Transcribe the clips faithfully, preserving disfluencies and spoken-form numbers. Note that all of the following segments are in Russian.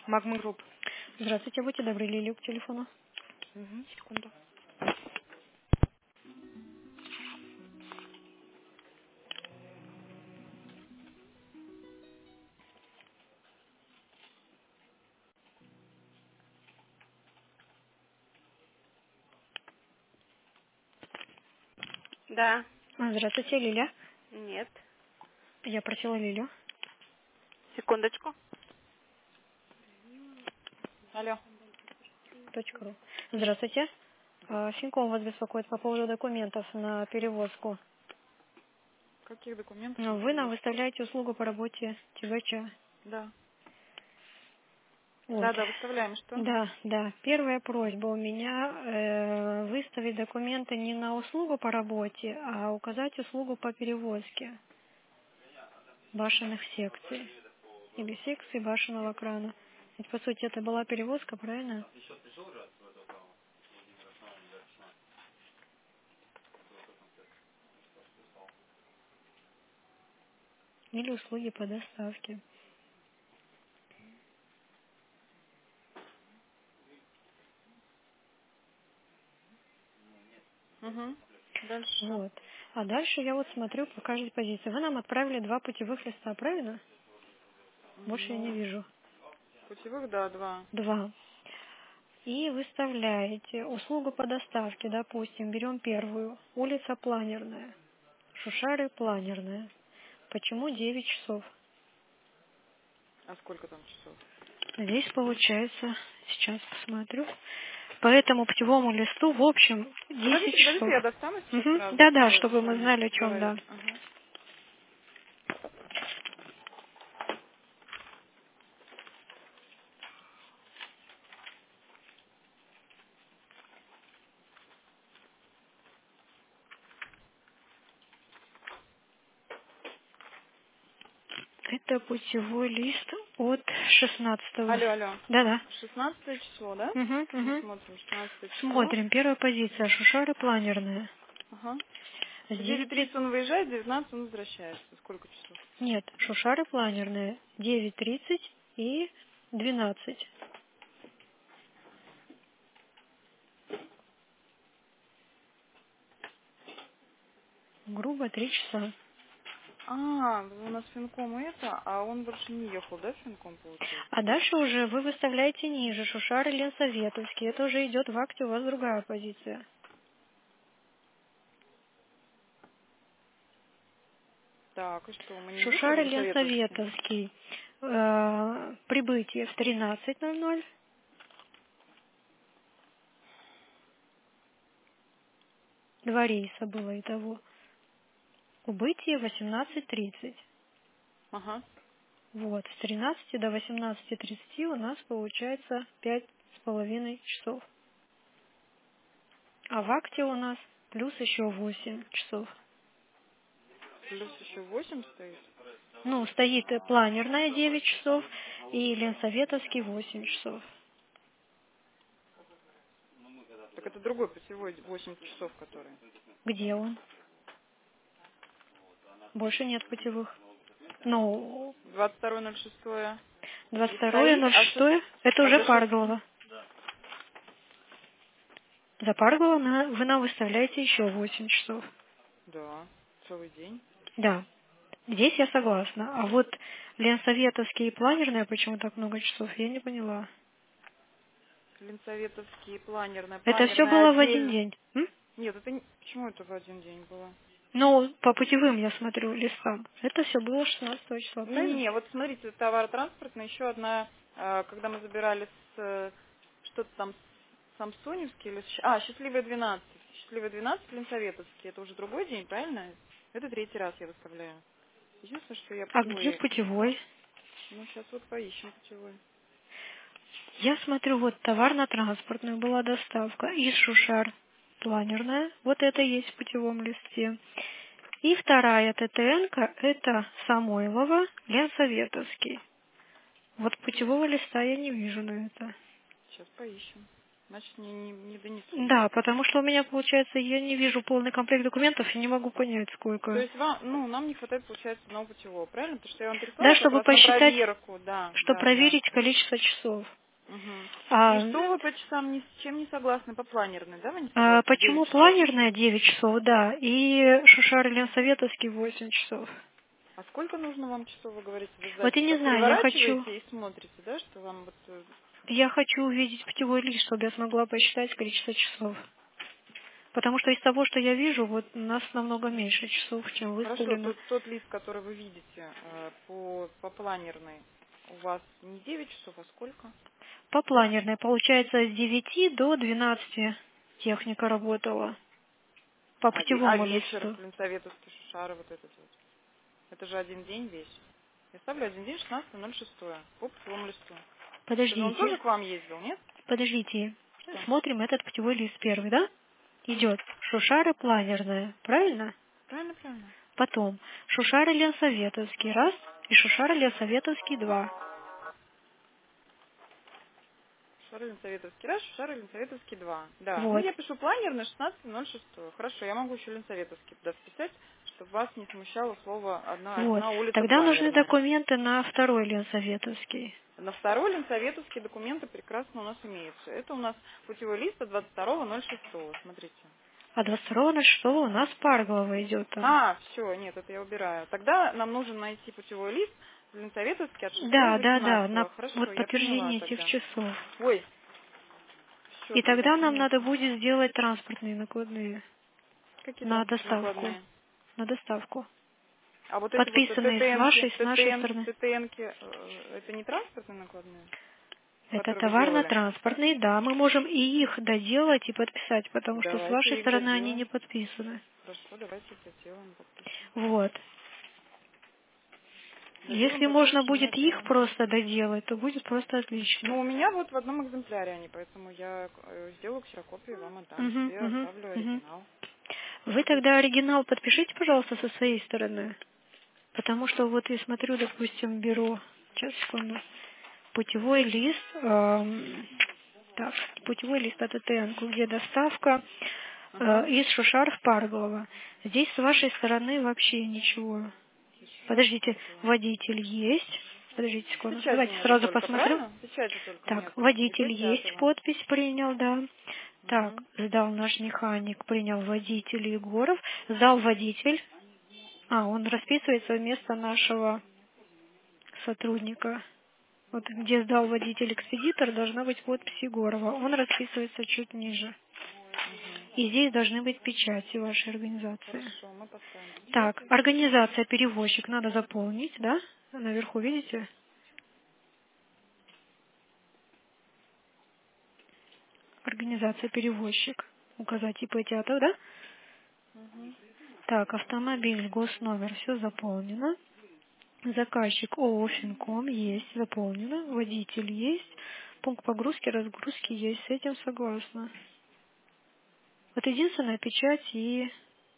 Магма Групп. Здравствуйте, будьте добры, Лилию к телефону. Угу, секунду. Да. А, Здравствуйте, Лилия. Нет. Я просила Лилию. Секундочку. Алло. Точка ру. Здравствуйте. А, Финком вас беспокоит по поводу документов на перевозку. Каких документов? Ну, Вы нам выставляете услугу по работе ТВЧ. Да. Вот. Да, да, выставляем. Что? Да, да. Первая просьба у меня э, выставить документы не на услугу по работе, а указать услугу по перевозке башенных секций. Или секций башенного крана. Ведь, по сути, это была перевозка, правильно? Или услуги по доставке. Угу. Дальше что? Вот. А дальше я вот смотрю по каждой позиции. Вы нам отправили два путевых листа, правильно? Больше я не Ну, вижу. путевых, да, два. Два. И выставляете услугу по доставке, допустим, берем первую. Улица Планерная. Шушары Планерная. Почему девять часов? А сколько там часов? Здесь получается, сейчас посмотрю. По этому путевому листу, в общем, десять Подождите, подождите, часов. я достану сейчас Угу. сразу. Да-да, Что чтобы с мы вами знали, о чем, говорить. да. Ага. Это путевой лист от шестнадцатого. Алло, алло. Да-да. Шестнадцатое число, да? Угу, Мы угу. смотрим шестнадцатое число. Смотрим. Первая позиция. Шушары Планерная. Ага. В Здесь девять тридцать он выезжает, в девятнадцать он возвращается. Сколько часов? нет. Шушары Планерная. девять тридцать и двенадцать. Грубо три часа. А, у нас Финком это, а он больше не ехал, да, Финком, получается? А дальше уже вы выставляете ниже. Шушары Ленсоветовский. Это уже идет в акте, у вас другая позиция. Так, и что, мы не ехали в Шушары Лисаветовске? Ленсоветовский. Э, прибытие в тринадцать ноль ноль. Два рейса было итого. Убытие восемнадцать тридцать. Ага. Вот, с тринадцати до восемнадцати тридцати у нас получается пять с половиной часов. А в акте у нас плюс еще восемь часов. Плюс еще восемь стоит. Ну, стоит и планерная девять часов и Ленсоветовский восемь часов. Так это другой путевой восемь часов, который. Где он? Больше нет путевых. Ну, двадцать второе ноль шестое двадцать и второе стоит, ноль а, шест... шестое это а уже за шесть... Парголово. За Парголово на- вы нам выставляете еще восемь часов. Да, целый день. Да. Здесь я согласна. А вот Ленсоветовский и планерная, почему так много часов, я не поняла. Ленсоветовский, планерная. Это все Планерная было в один отдельно. день. М? Нет, это не... Почему это в один день было? Ну, по путевым я смотрю листам. Это все было шестнадцатого числа, правильно? Не-не-не, вот смотрите, товаротранспортная, еще одна, э, когда мы забирали с, э, что-то там Самсоневский или... с- А, Счастливая двенадцать. Счастливая двенадцать, Ленсоветовский. Это уже другой день, правильно? Это третий раз я выставляю. Единственное, что я А где путевые... путевой? Ну, сейчас вот поищем путевой. Я смотрю, вот товарно-транспортная была доставка из Шушар. Планерная. Вот это есть в путевом листе. И вторая ТТН-ка это Самойлова, Ленсоветовский. Вот путевого листа я не вижу на это. Сейчас поищем. Значит, не, не, не донесу. Да, потому что у меня, получается, я не вижу полный комплект документов и не могу понять, То сколько. есть вам, ну, нам не хватает, получается, одного путевого, правильно? Потому что я вам Да, переслала как чтобы раз на посчитать, проверку, да, чтобы да, да. проверить количество часов. Угу. И А, что вы по часам ни с чем не согласны по планерной, да, вы не а согласны? почему девять часов. планерная девять часов, да, и Шушар и Ленсоветовский восемь часов? А сколько нужно вам часов, вы говорите, вы Вот я сзади не так знаю, я хочу, переворачиваете и смотрите, да, что вам вот... э, я хочу увидеть путевой лист, чтобы я смогла посчитать количество часов. Потому что из того, что я вижу, вот у нас намного меньше часов, чем Хорошо, выставлено. тот, тот лист, который вы видите э, по, по планерной, у вас не девять часов, а сколько? По планерной, получается, с девяти до двенадцати техника работала. По А, ве- а путевому вечер, листу. Ленсоветовский, Шушара, вот этот вот. Это же один день весь. Я ставлю один день, шестнадцатое ноль шесть, по путевому листу. Это же он тоже Подождите, к вам ездил, нет? подождите. Что? Смотрим этот путевой лист первый, да? Идет Шушары планерная, правильно? Правильно, правильно. Потом Шушары Ленсоветовский раз и Шушары Ленсоветовский два. Шушара Ленсоветовский раз, Шушара Ленсоветовский два. Да, ну Вот. я пишу планер на шестнадцатое ноль шесть. Хорошо, я могу еще Ленсоветовский туда вписать, чтобы вас не смущало слово одна, Вот. одна улица Тогда нужны планерная. документы на второй Ленсоветовский. На второй Ленсоветовские документы прекрасно у нас имеются. Это у нас путевой лист от двадцать второго ноль шестого, смотрите. А двадцать второго шестого у нас Парголова идет там. А, все, нет, это я убираю. Тогда нам нужно найти путевой лист Ленсоветовский от шестого Да, до да, да, на семнадцатого. Хорошо, вот я поняла подтверждение этих тогда. часов. Ой, все, И тогда тогда нам надо понятно. будет сделать транспортные накладные Какие на транспортные доставку. накладные? На доставку. А вот эти вот Подписанные с ТТНки, вашей, с нашей ТТН, стороны. ТТНки, э, это не транспортные накладные, Это которые вы делали? товарно-транспортные, да, мы можем и их доделать и подписать, потому что с Давайте вашей их стороны они не доделаем. подписаны. Хорошо, давайте их доделаем, подпишем. Вот. Доделаем, Если можно подпишем и будет их отправим. просто доделать, то будет просто отлично. Ну, у меня вот в одном экземпляре они, поэтому я э, сделаю ксерокопию, вам отдам, Угу, тебе угу, отправлю угу. оригинал. Вы тогда оригинал подпишите, пожалуйста, со своей стороны. Потому что вот я смотрю, допустим, беру, сейчас, секунду, путевой лист, эм, так, путевой лист от ТТН, где доставка Ага. э, из Шушар в Парголово. Здесь с вашей стороны вообще ничего. Подождите, водитель есть. Подождите секунду. Печати Давайте нету сразу только, посмотрю. правильно? Печати только Так, нету. И водитель есть, пятого. подпись принял, да. Так, Угу. сдал наш механик, принял водитель Егоров, сдал водитель. А, он расписывается вместо нашего сотрудника. Вот где сдал водитель-экспедитор, должна быть подпись Егорова. Он расписывается чуть ниже. Угу. И здесь должны быть печати вашей организации. Хорошо, мы поставим Так, печати. организация перевозчик надо заполнить, да? Наверху, видите? Организация перевозчик. Указать ИП театр, да? Угу. Так, автомобиль, госномер, все заполнено. Заказчик ООО «Финком» есть, заполнено. Водитель есть. Пункт погрузки, разгрузки есть. С этим согласна. Вот единственная печать и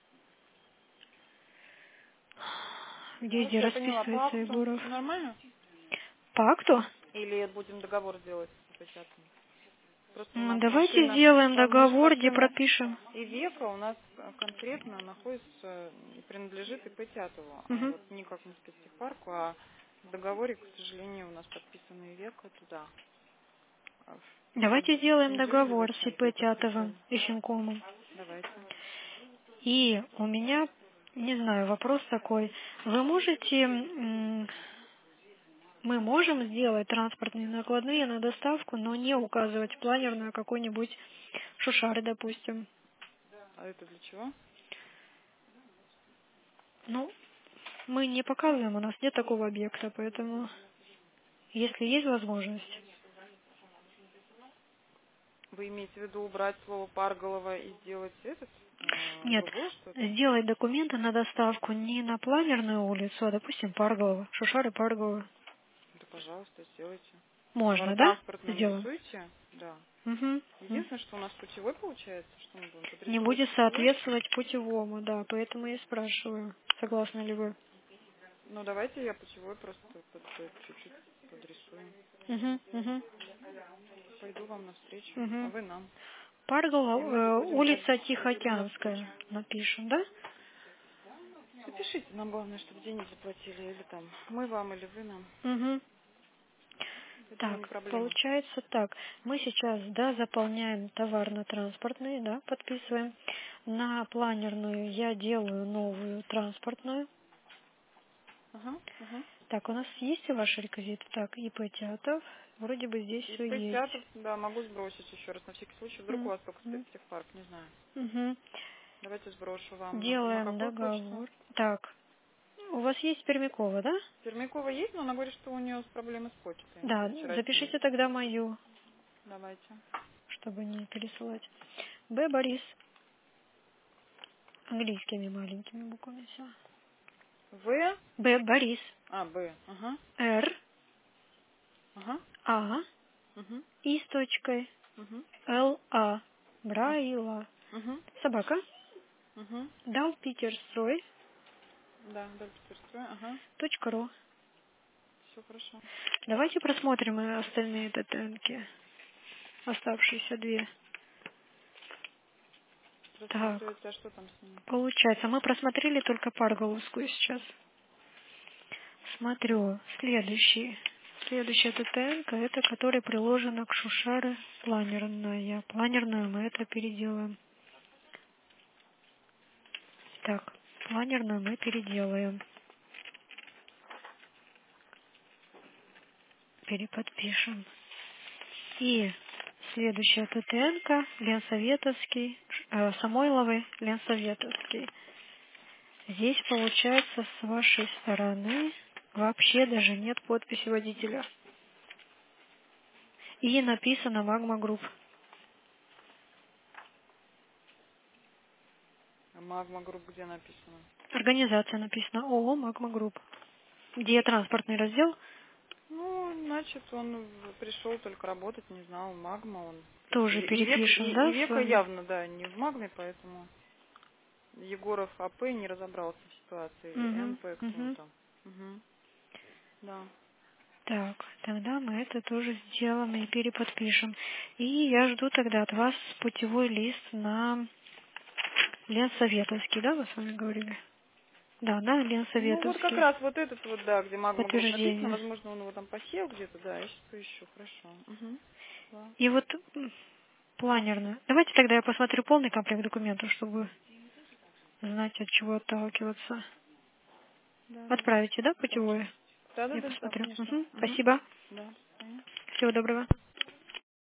где, где Хорошо, я поняла. По расписывается акту Егоров. все нормально? По акту? Или будем договор делать с печатами? Просто у М, нас Давайте машина сделаем по, меж, договор, по где сыну пропишем. и века у нас э, конкретно находится и принадлежит ИП Тятову, а Мгм. вот никак не спецтехпарку, а в договоре, к сожалению, у нас подписаны века туда. А в Давайте Сен- сделаем Сен-Джорджи договор с зачем-то ИП и Тятовым подписали. и Финкомом. Давайте. И у меня, не знаю, вопрос такой. Вы можете, м, мы можем сделать транспортные накладные на доставку, но не указывать планерную какой-нибудь Шушары, допустим. А это для чего? Ну, мы не показываем, у нас нет такого объекта, поэтому, если есть возможность. Вы имеете в виду убрать слово Парголова и сделать этот, э, Нет, другое что-то? сделать документы на доставку не на планерную улицу, а, допустим, Парголова, Шушары Парголова. Да, пожалуйста, сделайте. Можно, да? Товаротранспортную Сделаем. нарисуйте, да. Угу. Единственное, что у нас путевой получается, что мы будем Не подрисовывать будет путевой. соответствовать путевому, да, поэтому я и спрашиваю, согласны ли вы. Ну, давайте я путевой просто под, под- чуть-чуть подрисую. Угу, угу. иду вам навстречу, Угу. а вы нам. Паргала, И мы э, будем улица ходить Тихоокеанская напишем, да? Запишите, нам главное, чтобы денег заплатили, или там мы вам, или вы нам. Угу. Это не Так, проблема. получается так. Мы сейчас, да, заполняем товарно-транспортные, да, подписываем. На планерную я делаю новую транспортную. Ага, ага. Так, у нас есть и ваши реквизиты? Так, ИП Тятов. Вроде бы здесь И все есть. Тятов, да, могу сбросить еще раз, на всякий случай. Вдруг у М, вас только м. спецтехпарк, не знаю. Угу. Давайте сброшу вам. На, на Делаем какую почту? договор. Так, у вас есть Пермякова, да? Пермякова есть, но она говорит, что у нее проблемы с почтой. Да, Я вчера с ней. запишите тогда мою, Давайте. чтобы не пересылать. Б. Борис. Английскими маленькими буквами все. В? Б. Борис. А, Б. Ага. Р. Ага. А. Угу. И с точкой. Угу. Л. А. Браила. Угу. Собака. Угу. Дал Питерстрой. Да, дальше перестрою. Ага. Точка ру. Все хорошо. Давайте просмотрим и остальные ТТНки. Оставшиеся две. Так, Рассматривается, а что там с ними? получается, мы просмотрели только Парголовскую сейчас. Смотрю, следующий. Следующая ТТНка, это которая приложена к Шушаре планерная. Планерную мы это переделаем. Так, планерную мы переделаем. Переподпишем. И следующая ТТНка, Ленсоветовский, э, Самойловый, Ленсоветовский. Здесь получается с вашей стороны вообще даже нет подписи водителя. И написано Магма Групп. А Магма Групп где написано? Организация написана ООО Магма Групп. Где транспортный раздел, Ну, значит, он в- пришел только работать, не знал, Магма он. И, тоже и, век, перепишем, и, и да, с Века вами? явно, да, не в Магме, поэтому Егоров АП не разобрался в ситуации. Или Угу, НП, кто он угу. там. Угу. Да. Так, тогда мы это тоже сделаем и переподпишем. И я жду тогда от вас путевой лист на Ленсоветовский, да, вы с вами говорили? Да, на Ну, вот как Ленсоветовский. раз вот этот вот, да, где Магма Групп написано, Подтверждение. возможно, он его там посел где-то, да, я сейчас поищу, хорошо. Угу. Да. И вот м, планерно. Давайте тогда я посмотрю полный комплект документов, чтобы знать, от чего отталкиваться. Да, Отправите, да, да. путевое? Да, да, Я да, да, посмотрю. конечно. Угу. Угу. Спасибо. Да. Всего доброго.